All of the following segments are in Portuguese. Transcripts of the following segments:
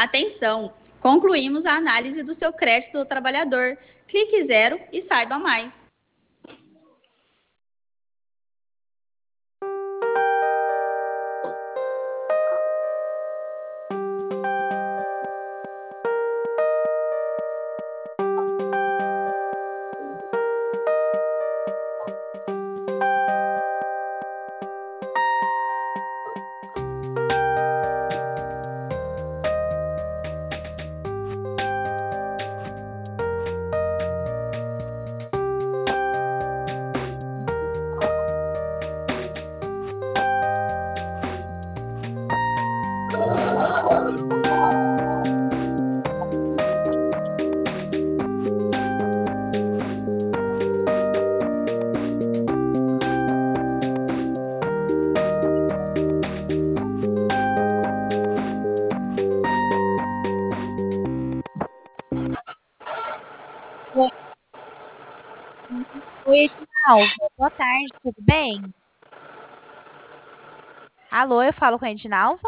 Atenção! Concluímos a análise do seu crédito do trabalhador. Clique zero e saiba mais. Oi, Edinalva. Boa tarde, tudo bem? Alô, eu falo com a Edinalva?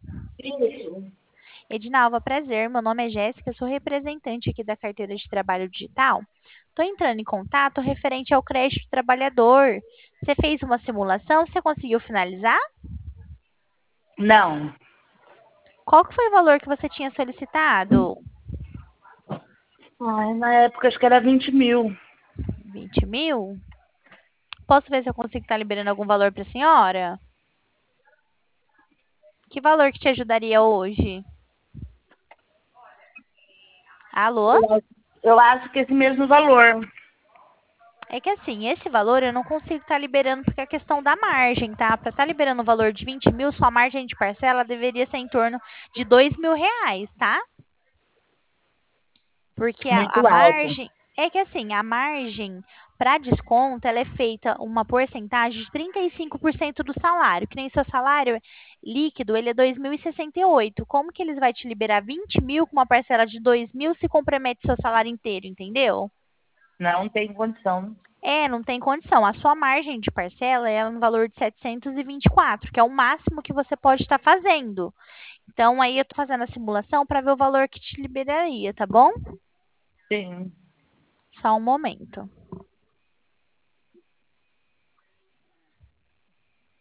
Edinalva, prazer. Meu nome é Jéssica, eu sou representante aqui da carteira de trabalho digital. Estou entrando em contato referente ao crédito do trabalhador. Você fez uma simulação? Você conseguiu finalizar? Não. Qual que foi o valor que você tinha solicitado? Ai, na época acho que era 20 mil. 20 mil? Posso ver se eu consigo estar liberando algum valor para a senhora? Que valor que te ajudaria hoje? Alô? Eu acho que esse mesmo valor. É que assim, esse valor eu não consigo estar liberando porque é a questão da margem, tá? Para estar liberando o valor de 20 mil, sua margem de parcela deveria ser em torno de 2.000 reais, tá? Porque a Muito alto. margem. É que assim, a margem para desconto, ela é feita uma porcentagem de 35% do salário. Que nem seu salário líquido, ele é 2.068. Como que eles vai te liberar 20 mil com uma parcela de 2.000 se compromete seu salário inteiro, entendeu? Não tem condição. É, não tem condição. A sua margem de parcela é no valor de 724, que é o máximo que você pode estar fazendo. Então, aí eu tô fazendo a simulação para ver o valor que te liberaria, tá bom? Sim. Só um momento.